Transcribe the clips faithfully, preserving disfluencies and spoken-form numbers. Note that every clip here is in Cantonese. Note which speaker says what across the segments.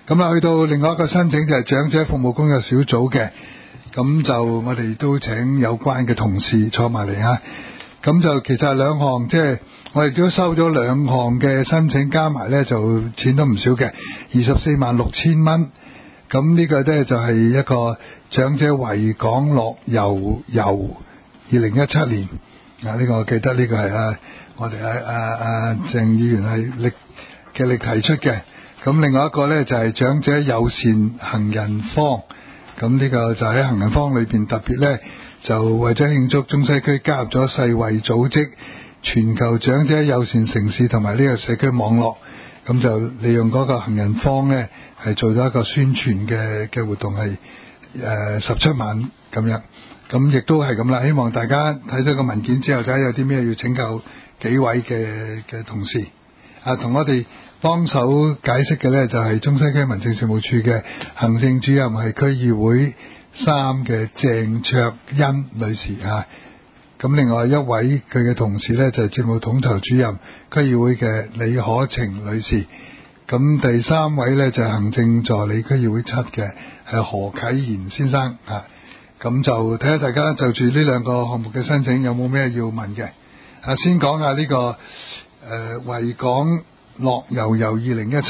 Speaker 1: 咁啦，去到另外一個申請就係長者服務工作小組嘅，咁就我哋都請有關嘅同事坐埋嚟啊。咁就其實係兩項，即係我哋都收咗兩項嘅申請，加埋呢就錢都唔少嘅，二十四萬六千蚊。咁呢個呢就係一個長者維港樂遊遊二零一七年啊，呢個我記得呢個係啊我哋啊啊啊鄭議員係力嘅力提出嘅。咁另外一個呢就係長者友善行人坊，咁呢個就喺行人坊裏邊特別呢，就為咗慶祝中西區加入咗世衛組織全球長者友善城市同埋呢個社區網絡，咁就利用嗰個行人坊呢，係做咗一個宣傳嘅嘅活動，係誒十七萬咁樣，咁亦都係咁啦。希望大家睇到個文件之後，睇下有啲咩要請教幾位嘅嘅同事啊，同我哋幫手解釋嘅呢，就係中西區民政事務處嘅行政主任係區議會三嘅鄭卓欣女士啊。咁另外一位佢嘅同事呢，就係政務統籌主任區議會嘅李可晴女士。咁第三位呢，就係行政助理區議會七嘅係何啟賢先生啊。咁就睇下大家就住呢兩個項目嘅申請有冇咩要問嘅啊。先講下呢、這個誒、呃、維港樂遊遊二零一七，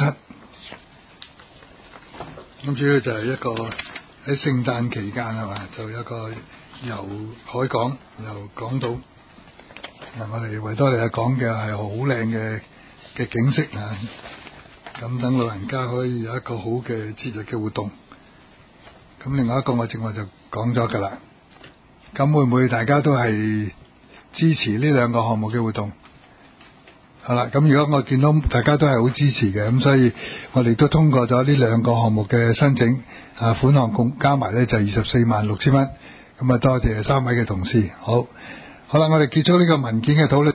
Speaker 1: 咁主要就係一個喺聖誕期間係嘛，就有一個遊海港遊港島。嗱，我哋維多利亞港嘅係好靚嘅嘅景色啊，咁等老人家可以有一個好嘅節日嘅活動。咁另外一個我正話就講咗㗎啦，咁會唔會大家都係支持呢兩個項目嘅活動？好啦，咁如果我見到大家都係好支持嘅，咁所以我哋都通過咗呢兩個項目嘅申請，啊款項共加埋呢就二十四萬六千蚊，咁啊多謝三位嘅同事。好，好啦，我哋結束呢個文件嘅討論。